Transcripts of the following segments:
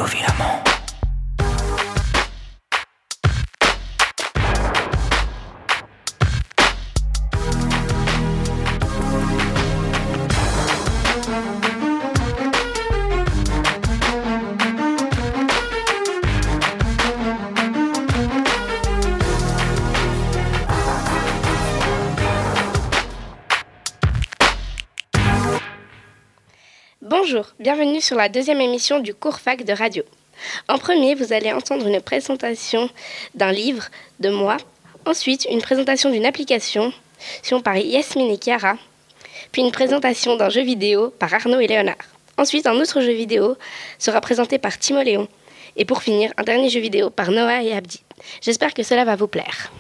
Radiofilament. Bonjour, bienvenue sur la deuxième émission du cours fac de radio. En premier, vous allez entendre une présentation d'un livre de moi, ensuite une présentation d'une application par Yasmine et Chiara, puis une présentation d'un jeu vidéo par Arnaud et Léonard. Ensuite, un autre jeu vidéo sera présenté par Timoléon. Et pour finir, un dernier jeu vidéo par Noah et Abdi. J'espère que cela va vous plaire.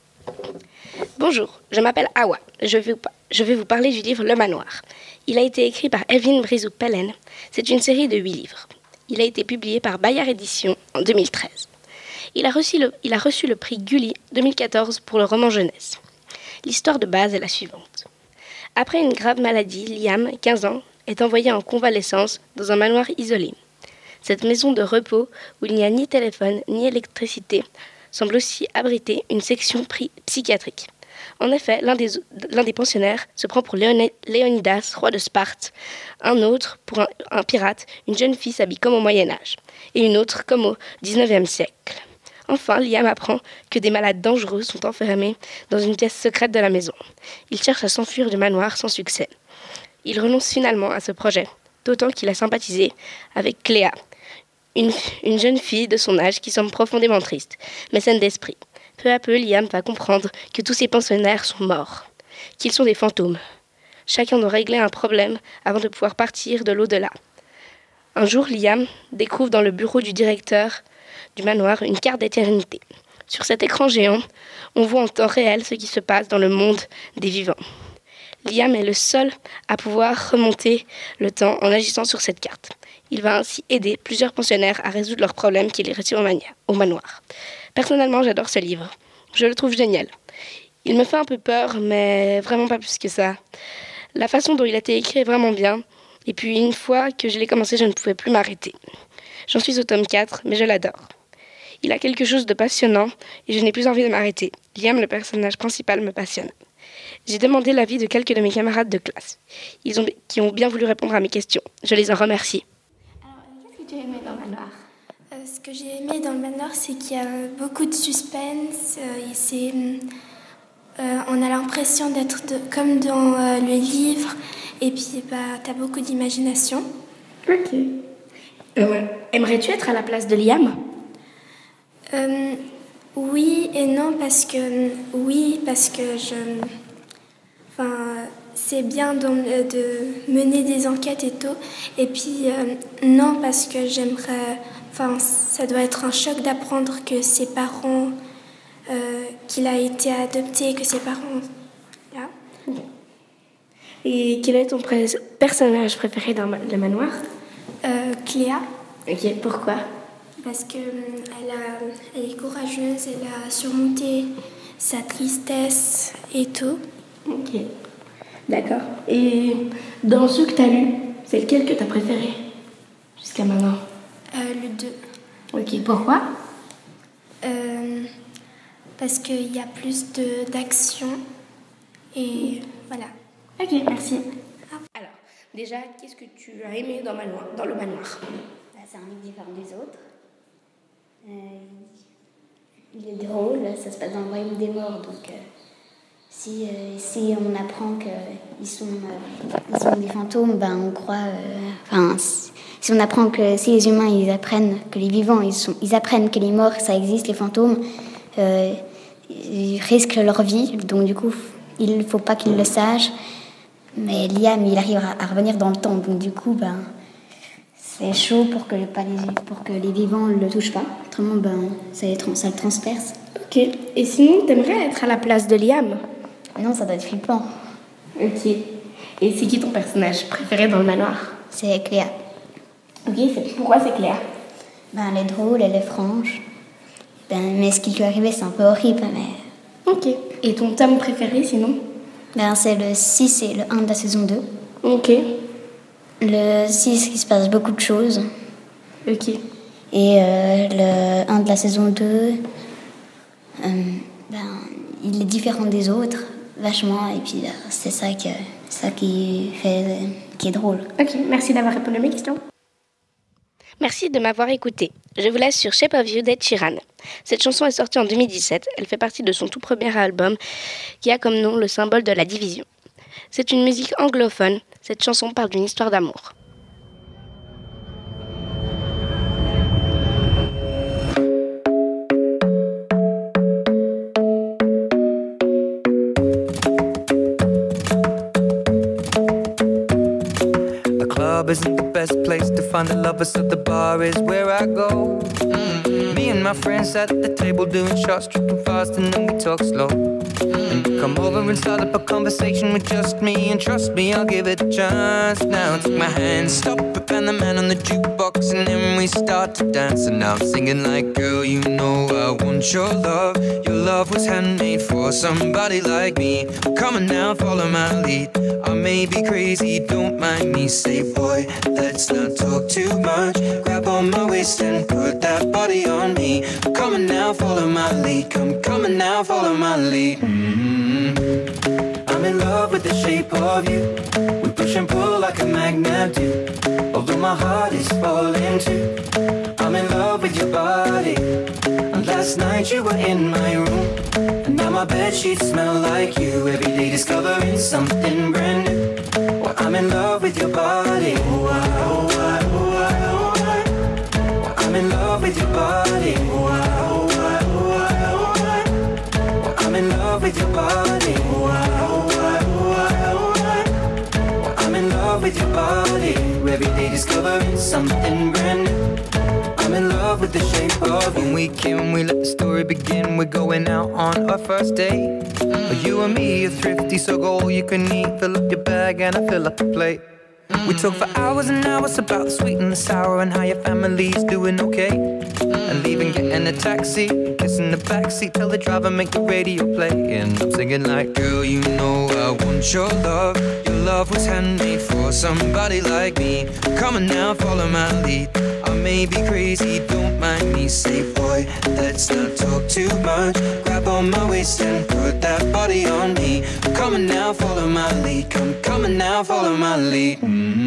Bonjour, je m'appelle Awa. Je vais vous parler du livre Le Manoir. Il a été écrit par Evelyne Brizou-Pellen. C'est une série de 8 livres. Il a été publié par Bayard Éditions en 2013. Il a reçu le prix Gulli 2014 pour le roman jeunesse. L'histoire de base est la suivante. Après une grave maladie, Liam, 15 ans, est envoyé en convalescence dans un manoir isolé. Cette maison de repos, où il n'y a ni téléphone ni électricité, semble aussi abriter une section psychiatrique. En effet, l'un des pensionnaires se prend pour Léonidas, roi de Sparte, un autre pour un pirate, une jeune fille s'habille comme au Moyen-Âge, et une autre comme au XIXe siècle. Enfin, Liam apprend que des malades dangereux sont enfermés dans une pièce secrète de la maison. Il cherche à s'enfuir du manoir sans succès. Il renonce finalement à ce projet, d'autant qu'il a sympathisé avec Cléa, une jeune fille de son âge qui semble profondément triste, mais saine d'esprit. Peu à peu, Liam va comprendre que tous ses pensionnaires sont morts, qu'ils sont des fantômes. Chacun doit régler un problème avant de pouvoir partir de l'au-delà. Un jour, Liam découvre dans le bureau du directeur du manoir une carte d'éternité. Sur cet écran géant, on voit en temps réel ce qui se passe dans le monde des vivants. Liam est le seul à pouvoir remonter le temps en agissant sur cette carte. Il va ainsi aider plusieurs pensionnaires à résoudre leurs problèmes qui les retiennent au manoir. Personnellement, j'adore ce livre. Je le trouve génial. Il me fait un peu peur, mais vraiment pas plus que ça. La façon dont il a été écrit est vraiment bien. Et puis, une fois que je l'ai commencé, je ne pouvais plus m'arrêter. J'en suis au tome 4, mais je l'adore. Il a quelque chose de passionnant et je n'ai plus envie de m'arrêter. Liam, le personnage principal, me passionne. J'ai demandé l'avis de quelques de mes camarades de classe, qui ont bien voulu répondre à mes questions. Je les en remercie. Alors, qu'est-ce que tu as aimé dans le manoir ? Ce que j'ai aimé dans le manoir, c'est qu'il y a beaucoup de suspense. On a l'impression d'être comme dans le livre. Et puis, tu as beaucoup d'imagination. Ok. Aimerais-tu être à la place de Liam ? Oui et non, parce que c'est bien de mener des enquêtes et tout. Et puis, non, parce que j'aimerais... ça doit être un choc d'apprendre que ses parents... qu'il a été adopté, que ses parents... Là. Et quel est ton personnage préféré dans le manoir ? Cléa. Ok, pourquoi ? Parce qu'elle est courageuse, elle a surmonté sa tristesse et tout. Ok, d'accord. Et dans ceux que tu as lus, c'est lequel que tu as préféré jusqu'à maintenant ? Le 2. Ok, pourquoi ? Parce qu'il y a plus d'action et voilà. Ok, merci. Alors, déjà, qu'est-ce que tu as aimé dans le manoir ? C'est un livre différent des autres. Il est drôle, ça se passe dans le royaume des morts, donc si on apprend qu'ils sont des fantômes, on croit... si on apprend que si les humains ils apprennent que les vivants ils apprennent que les morts ça existe, les fantômes ils risquent leur vie, donc du coup il ne faut pas qu'ils le sachent. Mais Liam il arrive à revenir dans le temps, donc du coup c'est chaud pour que les vivants ne le touchent pas. Autrement, ça le transperce. Ok. Et sinon, t'aimerais être à la place de Liam ? Non, ça doit être flippant. Ok. Et c'est qui ton personnage préféré dans le manoir ? C'est Cléa. Ok, pourquoi c'est Cléa ? Elle est drôle, elle est franche. Mais ce qui lui est arrivé, c'est un peu horrible. Mais... Ok. Et ton tome préféré, sinon ? C'est le 6 et le 1 de la saison 2. Ok. Le 6, il se passe beaucoup de choses. Ok. Et le 1 de la saison 2, il est différent des autres, vachement. Et puis c'est ça qui est drôle. Ok, merci d'avoir répondu à mes questions. Merci de m'avoir écouté. Je vous laisse sur Shape of You d'Ed Sheeran. Cette chanson est sortie en 2017. Elle fait partie de son tout premier album qui a comme nom le symbole de la division. C'est une musique anglophone. Cette chanson parle d'une histoire d'amour. Isn't the best place to find the lovers, so the bar is where I go. Me and my friends at the table doing shots, tripping fast, and then we talk slow. And you come over and start up a conversation with just me, and trust me, I'll give it a chance. Now take my hand, stop it, and the man on the jukebox, and then we start to dance. And now I'm singing like, girl, you know I want your love. Your love was handmade for somebody like me. Come on now, follow my lead. I may be crazy, don't mind me. Say, boy, let's not talk too much. Grab on my waist and put that body on me. Come on now, follow my lead. Come on now, follow my lead. I'm in love with the shape of you. We push and pull like a magnet do. Although my heart is falling too. I'm in love with your body. And last night you were in my room. And now my bedsheets smell like you. Every day discovering something brand new. Well, I'm in love with your body. Oh, well, I'm in love with your body. Oh, well, I'm in love with your body. Oh, well, I'm in love with your body. Every day discovering something brand new. I'm in love with the shape of you. When we can, we let the story begin. We're going out on our first date. You and me are thrifty, so go all you can eat. Fill up your bag and I fill up the plate. We talk for hours and hours about the sweet and the sour and how your family's doing okay. And leaving, getting a taxi, kissing the backseat, tell the driver make the radio play. And I'm singing like, girl, you know I want your love. Your love was handmade for somebody like me. Come on now, follow my lead. I may be crazy, don't mind me. Say, boy, let's not talk too much. Grab on my waist and put that body on me. Come on now, follow my lead. Come on now, follow my lead.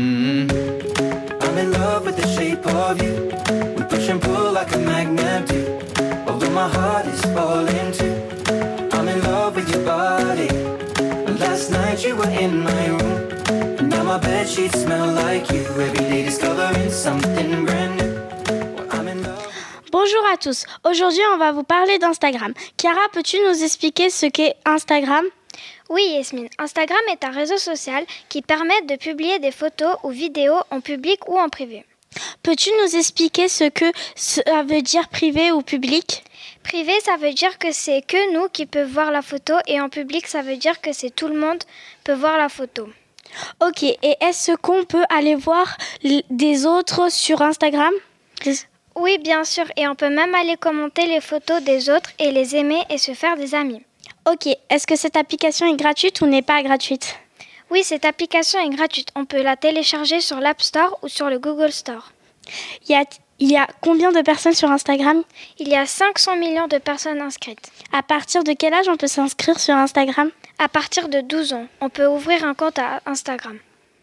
I'm in love with the shape of you. We push and pull like a magnet do. Although my heart is falling too. I'm in love with your body. And last night you were in my room. And now my bedsheets smell like you. Every day discovering something brand new. Well, I'm in love. Bonjour à tous. Aujourd'hui, on va vous parler d'Instagram. Chiara, peux-tu nous expliquer ce qu'est Instagram ? Oui, Yasmine. Instagram est un réseau social qui permet de publier des photos ou vidéos en public ou en privé. Peux-tu nous expliquer ce que ça veut dire privé ou public ? Privé, ça veut dire que c'est que nous qui peuvent voir la photo et en public, ça veut dire que c'est tout le monde peut voir la photo. Ok, et est-ce qu'on peut aller voir des autres sur Instagram ? Oui, bien sûr, et on peut même aller commenter les photos des autres et les aimer et se faire des amis. Ok, est-ce que cette application est gratuite ou n'est pas gratuite ? Oui, cette application est gratuite. On peut la télécharger sur l'App Store ou sur le Google Store. Il y a combien de personnes sur Instagram ? Il y a 500 millions de personnes inscrites. À partir de quel âge on peut s'inscrire sur Instagram ? À partir de 12 ans, on peut ouvrir un compte à Instagram.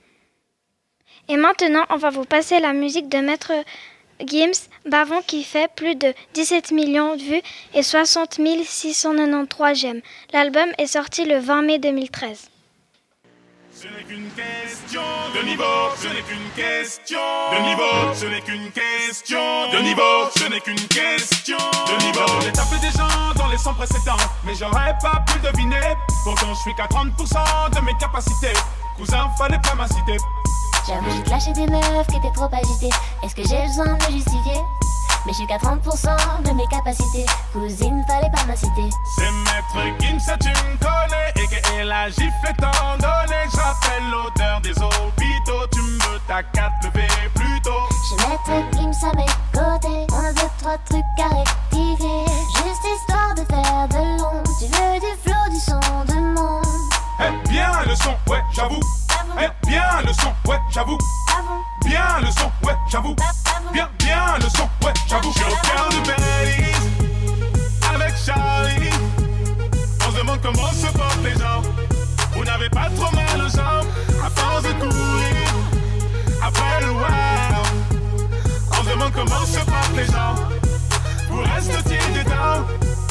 Et maintenant, on va vous passer la musique de Maître Gims, Bavon, qui fait plus de 17 millions de vues et 60 693 j'aime. L'album est sorti le 20 mai 2013. Ce n'est qu'une question de niveau, ce n'est qu'une question de niveau, ce n'est qu'une question de niveau, ce n'est qu'une question de niveau. J'ai tapé des gens dans les 100 précédents, mais j'aurais pas pu deviner. Pourtant je suis qu'à 30% de mes capacités. Cousin, fallait pas m'inciter. J'avoue, j'ai clashé des meufs qui étaient trop agitées. Est-ce que j'ai besoin de me justifier? Mais je suis qu'à 30% de mes capacités. Cousine, fallait pas m'inciter. C'est Maître Gims, ça tu me connais. Et qu'elle la gifle étant donné. Je rappelle l'odeur des hôpitaux. Tu me t'as qu'à te lever plus tôt. J'ai Maître Gims à mes côtés. On a 2-3 trucs à rectifier. Juste histoire de faire de l'ombre. Tu veux du flow, du son, de monde. Eh bien le son, ouais j'avoue. Eh bien le son, ouais j'avoue. j'avoue. Bien le son, ouais, j'avoue. Bien le son, ouais, j'avoue. J'suis au cœur de Belize avec Charlie. On se demande comment se portent les gens. Vous n'avez pas trop mal aux jambes à force de courir après le wow. On se demande comment se portent les gens. Vous restez-il dedans?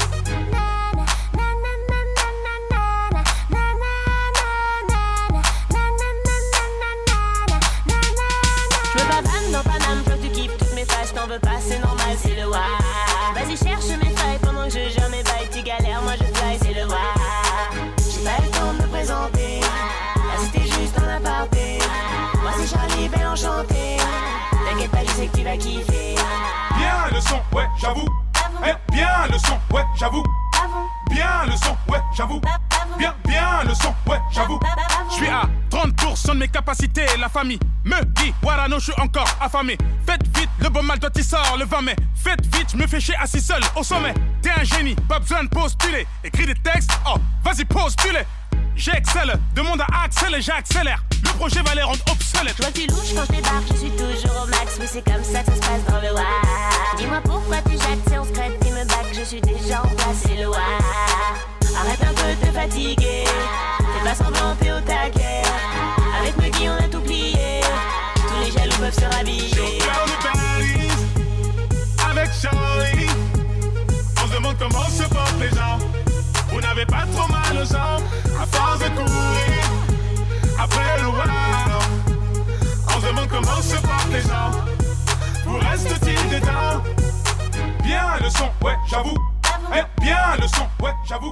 Dans Paname, faut que tu kiffes toutes mes phases, t'en veux pas, c'est normal, c'est le wa. Vas-y, cherche mes failles pendant que je gère mes bails, tu galères, moi je fly, c'est le wa. J'ai pas le temps de me présenter, là c'était juste un aparté. Moi c'est Charlie, belle enchantée, t'inquiète pas, je sais que tu vas kiffer. Bien le son, ouais, j'avoue. Bien le son, ouais, j'avoue. Bien le son, ouais, j'avoue. Bien le son, ouais, j'avoue. J'suis à 30% de mes capacités. La famille me dit, Warano, j'suis encore affamé. Faites vite, le bon mal toi t'y sors le 20 mai. Faites vite, j'me fais chier assis seul au sommet. T'es un génie, pas besoin de postuler. Écris des textes, oh, vas-y postule. J'excelle, demande à Axel et j'accélère. Le projet va les rendre obsolètes. Toi tu louches quand je débarque, je suis toujours au max. Oui c'est comme ça que ça se passe dans le wa. Dis-moi pourquoi tu jattes, si on se crête, tu me back. Je suis déjà en place, c'est le wa. Arrête un peu de te fatiguer. Fais pas semblant, t'es au taquet. Avec Muggy on a tout plié. Tous les jaloux peuvent se rhabiller. J'suis au cœur de Belize avec Charlie. On se demande comment se portent les gens. Vous n'avez pas trop mal aux jambes à force de courir après le wow. On se demande comment se portent les gens. Vous restez-il dedans? Bien le son, ouais, j'avoue. Bien le son, ouais, j'avoue.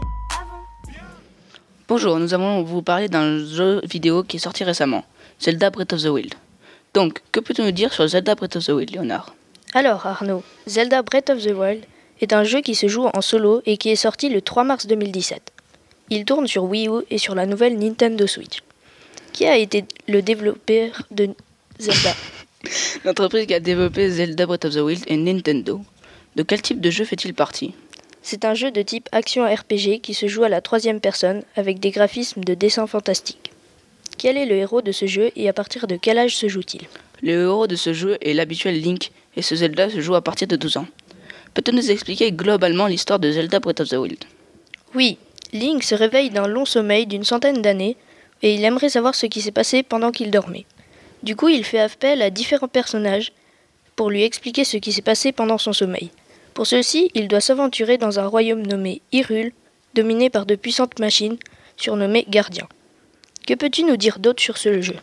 Bonjour, nous allons vous parler d'un jeu vidéo qui est sorti récemment, Zelda Breath of the Wild. Donc, que peux-tu nous dire sur Zelda Breath of the Wild, Léonard? Alors Arnaud, Zelda Breath of the Wild est un jeu qui se joue en solo et qui est sorti le 3 mars 2017. Il tourne sur Wii U et sur la nouvelle Nintendo Switch. Qui a été le développeur de Zelda? L'entreprise qui a développé Zelda Breath of the Wild est Nintendo. De quel type de jeu fait-il partie? C'est un jeu de type action RPG qui se joue à la 3e personne avec des graphismes de dessin fantastique. Quel est le héros de ce jeu et à partir de quel âge se joue-t-il? Le héros de ce jeu est l'habituel Link et ce Zelda se joue à partir de 12 ans. Peux-tu nous expliquer globalement l'histoire de Zelda Breath of the Wild? Oui, Link se réveille d'un long sommeil d'une centaine d'années et il aimerait savoir ce qui s'est passé pendant qu'il dormait. Du coup, il fait appel à différents personnages pour lui expliquer ce qui s'est passé pendant son sommeil. Pour ceci, il doit s'aventurer dans un royaume nommé Hyrule, dominé par de puissantes machines, surnommées gardiens. Que peux-tu nous dire d'autre sur ce jeu?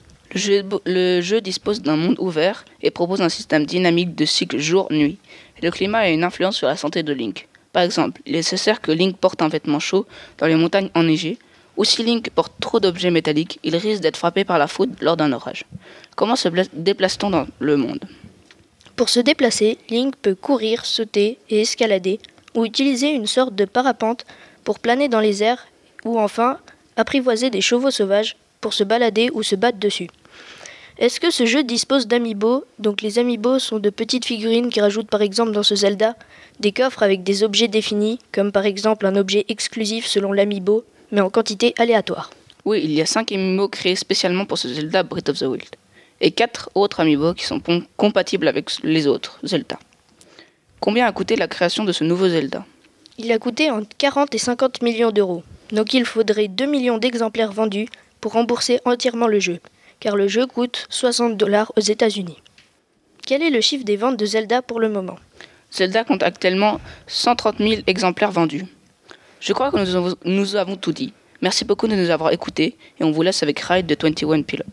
Le jeu dispose d'un monde ouvert et propose un système dynamique de cycle jour-nuit. Le climat a une influence sur la santé de Link. Par exemple, il est nécessaire que Link porte un vêtement chaud dans les montagnes enneigées, ou si Link porte trop d'objets métalliques, il risque d'être frappé par la foudre lors d'un orage. Comment se déplace-t-on dans le monde? Pour se déplacer, Link peut courir, sauter et escalader, ou utiliser une sorte de parapente pour planer dans les airs, ou enfin apprivoiser des chevaux sauvages pour se balader ou se battre dessus. Est-ce que ce jeu dispose d'amiibo? Donc les amiibo sont de petites figurines qui rajoutent par exemple dans ce Zelda des coffres avec des objets définis, comme par exemple un objet exclusif selon l'amiibo, mais en quantité aléatoire. Oui, il y a 5 amiibo créés spécialement pour ce Zelda Breath of the Wild, et 4 autres amiibo qui sont compatibles avec les autres Zelda. Combien a coûté la création de ce nouveau Zelda? Il a coûté entre 40 et 50 millions d'euros, donc il faudrait 2 millions d'exemplaires vendus pour rembourser entièrement le jeu, car le jeu coûte $60 aux États-Unis. Quel est le chiffre des ventes de Zelda pour le moment? Zelda compte actuellement 130 000 exemplaires vendus. Je crois que nous avons tout dit. Merci beaucoup de nous avoir écoutés et on vous laisse avec Ride de 21 Pilot.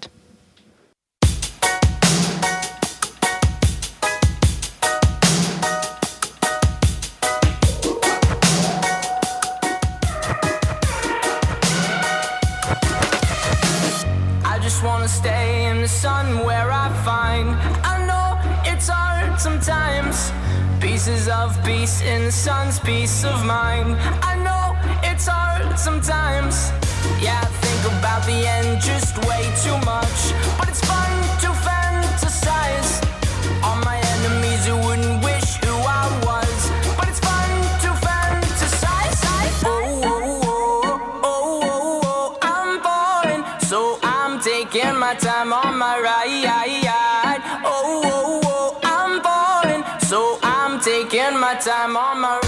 Wanna stay in the sun where I find I know it's hard sometimes. Pieces of peace in the sun's peace of mind. I know it's hard sometimes. Yeah, I think about the end just way too much. But it's fun to fantasize on my enemies who wouldn't wish who I was. But it's fun to fantasize. Oh, oh, oh, oh, oh, oh, I'm falling, so I'm taking my my time on my ride. Oh, oh, oh, I'm falling, so I'm taking my time on my ride.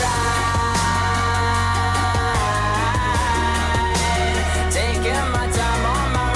Taking my time on my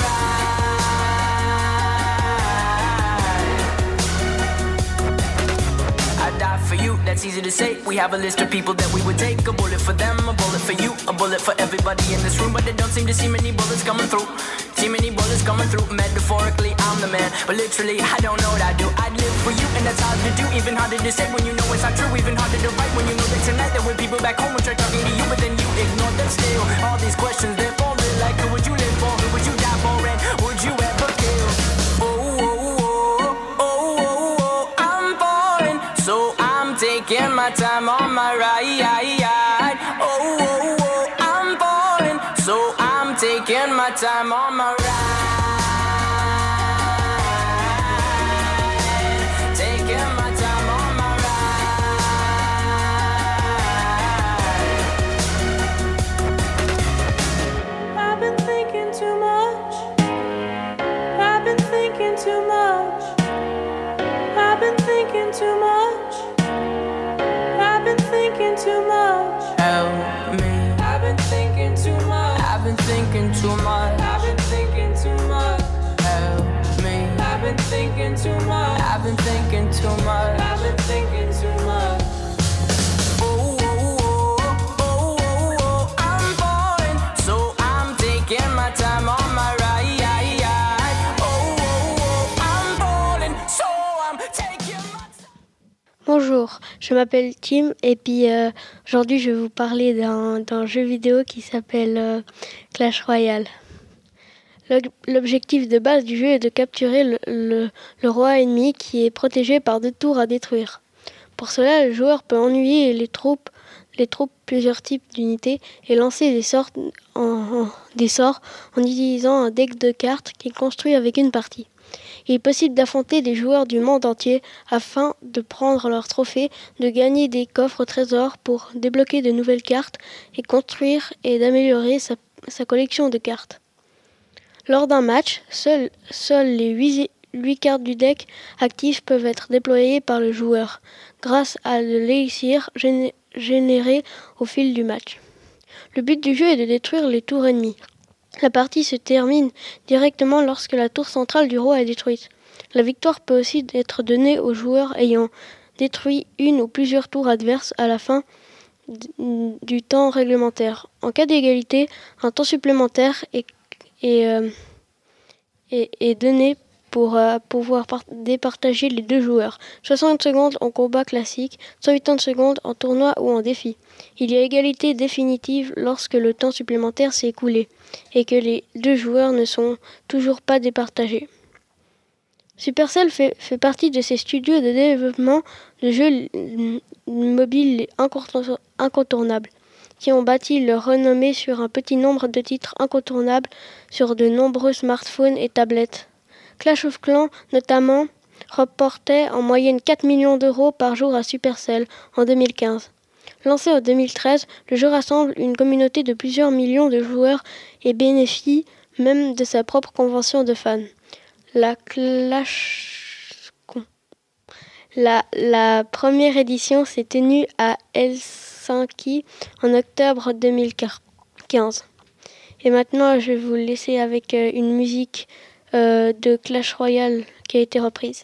ride. I die for you, that's easy to say. We have a list of people that we would take. A bullet for them, a bullet for you, a bullet for everybody in this room. But they don't seem to see many bullets coming through. See many bullets coming through. Metaphorically, I'm the man, but literally, I don't know what I do. I'd live for you, and that's hard to do. Even harder to say when you know it's not true. Even harder to write when you know that tonight there were people back home who tried talking to you, but then you ignore them still. All these questions, they're falling like, who would you live for? Who would you die for? And would you ever kill? Oh, oh, oh, oh, oh, oh, I'm falling, so I'm taking my time on my ride. Oh, oh, oh, I'm falling, so I'm taking my time on my ride. Taking my time on my ride. I've been thinking too much. I've been thinking too much. I've been thinking too much. I've been thinking too much. Help me. I've been thinking too much. I've been thinking too much. I've been thinking too much. Help me. I've been thinking too much. I've been thinking too much. I've been thinking too much. Oh, oh, oh, oh, oh, oh, I'm falling, so I'm taking my time on my ride. Oh, oh, oh, I'm falling, so I'm taking my time. Bonjour, je m'appelle Tim et puis aujourd'hui je vais vous parler d'un jeu vidéo qui s'appelle Clash Royale. L'objectif de base du jeu est de capturer le roi ennemi qui est protégé par 2 tours à détruire. Pour cela, le joueur peut ennuyer les troupes, plusieurs types d'unités et lancer des sorts en utilisant un deck de cartes qu'il construit avec une partie. Il est possible d'affronter des joueurs du monde entier afin de prendre leurs trophées, de gagner des coffres trésors pour débloquer de nouvelles cartes et construire et d'améliorer sa collection de cartes. Lors d'un match, seules les 8 cartes du deck actives peuvent être déployées par le joueur grâce à de l'élixir généré au fil du match. Le but du jeu est de détruire les tours ennemies. La partie se termine directement lorsque la tour centrale du roi est détruite. La victoire peut aussi être donnée aux joueurs ayant détruit une ou plusieurs tours adverses à la fin du temps réglementaire. En cas d'égalité, un temps supplémentaire est donné pour pouvoir départager les 2 joueurs. 60 secondes en combat classique, 180 secondes en tournoi ou en défi. Il y a égalité définitive lorsque le temps supplémentaire s'est écoulé et que les 2 joueurs ne sont toujours pas départagés. Supercell fait partie de ces studios de développement de jeux mobiles incontournables qui ont bâti leur renommée sur un petit nombre de titres incontournables sur de nombreux smartphones et tablettes. Clash of Clans, notamment, rapportait en moyenne 4 millions d'euros par jour à Supercell en 2015. Lancé en 2013, le jeu rassemble une communauté de plusieurs millions de joueurs et bénéficie même de sa propre convention de fans. La première édition s'est tenue à Helsinki en octobre 2015. Et maintenant, je vais vous laisser avec une musique de Clash Royale qui a été reprise.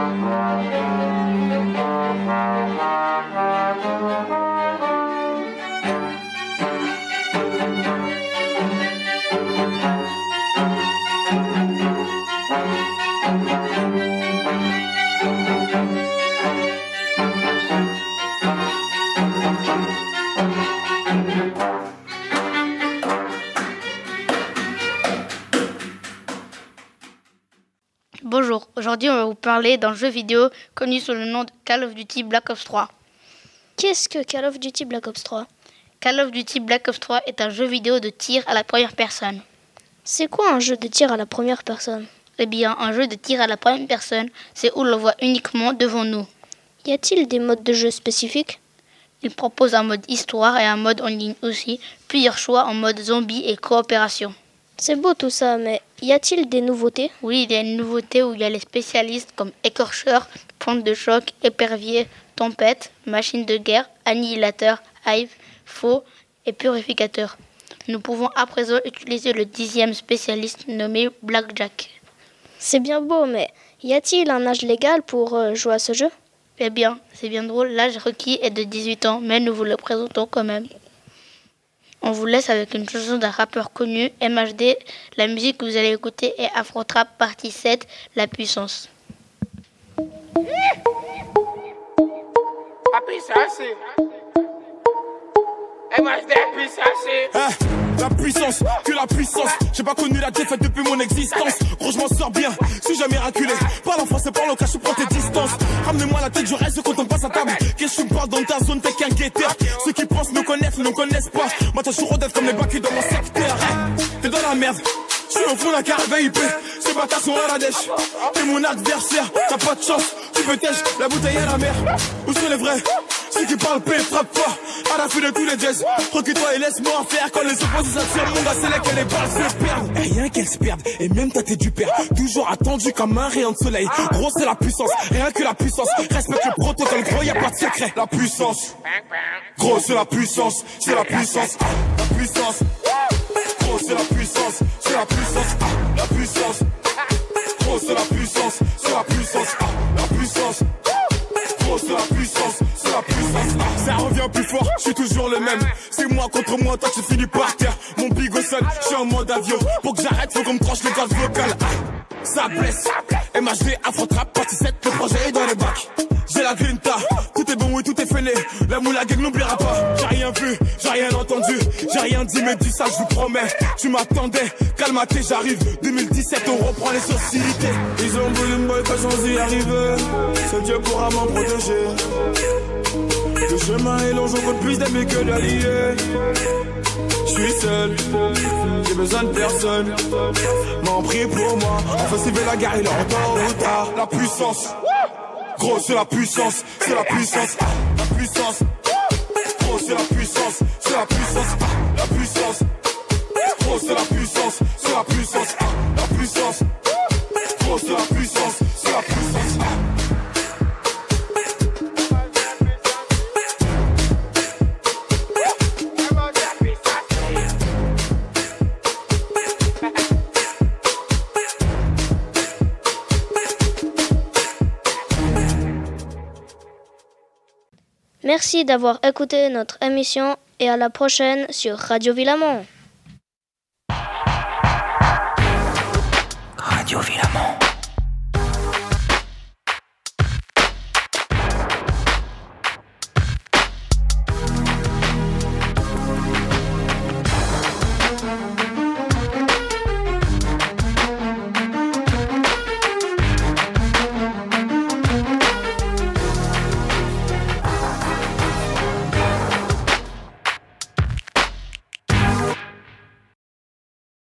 Bonjour, aujourd'hui on va vous parler d'un jeu vidéo connu sous le nom de Call of Duty Black Ops 3. Qu'est-ce que Call of Duty Black Ops 3 ? Call of Duty Black Ops 3 est un jeu vidéo de tir à la première personne. C'est quoi un jeu de tir à la première personne ? Eh bien, un jeu de tir à la première personne, c'est où l'on voit uniquement devant nous. Y a-t-il des modes de jeu spécifiques ? Il propose un mode histoire et un mode en ligne aussi, plusieurs choix en mode zombie et coopération. C'est beau tout ça, mais y a-t-il des nouveautés ? Oui, il y a une nouveauté où il y a les spécialistes comme écorcheur, pointe de choc, épervier, tempête, machine de guerre, annihilateur, hive, faux et purificateur. Nous pouvons à présent utiliser le 10e spécialiste nommé Blackjack. C'est bien beau, mais y a-t-il un âge légal pour jouer à ce jeu ? Eh bien, c'est bien drôle, l'âge requis est de 18 ans, mais nous vous le présentons quand même. On vous laisse avec une chanson d'un rappeur connu, MHD. La musique que vous allez écouter est Afro Trap partie 7, La Puissance. La puissance, que la puissance. J'ai pas connu la défaite depuis mon existence. Gros, je m'en sors bien, suis jamais raculé. Parle en français, parle au cas, je prends tes distances. Ramenez-moi la tête, je reste quand on passe à table. Qu'est-ce que tu me parles dans ta zone, t'es qu'un guetteur. Ceux qui pensent me connaissent, ne connaissent pas. Moi, t'as toujours d'être comme les bacs dans mon secteur. T'es dans la merde. Je suis au fond d'un carré VIP, ces bâtards sont à la dèche. T'es mon adversaire, t'as pas de chance. Tu peux tèche, la bouteille à la mer. Où sont les vrais? Ceux qui parlent paix, frappe fort. À la fin de tous les jazz. Recule-toi et laisse-moi en faire. Quand les opposés s'attirent, mon gars, c'est là que les balles se perdent. Et rien qu'elles se perdent, et même t'as du père. Toujours attendu comme un rayon de soleil. Gros, c'est la puissance, rien que la puissance. Respecte le protocole, gros, y'a pas de secret. La puissance, gros, c'est la puissance, c'est la puissance. La puissance, gros, c'est la puissance, c'est la puissance. La puissance, gros, c'est la puissance, c'est la puissance. La puissance, gros, c'est la puissance, c'est la puissance. Ça revient plus fort, je suis toujours le même. C'est moi contre moi, toi tu finis par terre. Mon bigot seul, je suis en mode avion. Pour que j'arrête, faut qu'on me tranche le gaz vocal. Ça blesse, MHD, Afro Trap, partie 7, le projet est dans les bacs. J'ai la grinta, tout est bon, oui, tout est fêlé. La moula gang n'oubliera pas. J'ai rien vu, j'ai rien entendu, j'ai rien dit, mais dis ça, je vous promets. Tu m'attendais, calme-toi, j'arrive. 2017, on reprend les sociétés. Ils ont voulu me boycotter sans y arriver. Seul Dieu pourra m'en protéger. Le chemin est long, j'en compte plus d'amis que d'alliés. Je suis seul, j'ai besoin de personne. M'en prie pour moi, enfin s'il veut la guerre, il est en tôt ou tard. La puissance, gros c'est la puissance, c'est la puissance. La puissance, gros c'est la puissance, c'est la puissance. La puissance, gros c'est la puissance, c'est la puissance. La puissance, gros c'est la puissance, c'est la puissance. Merci d'avoir écouté notre émission et à la prochaine sur Radio Villamont. Radio Villamont.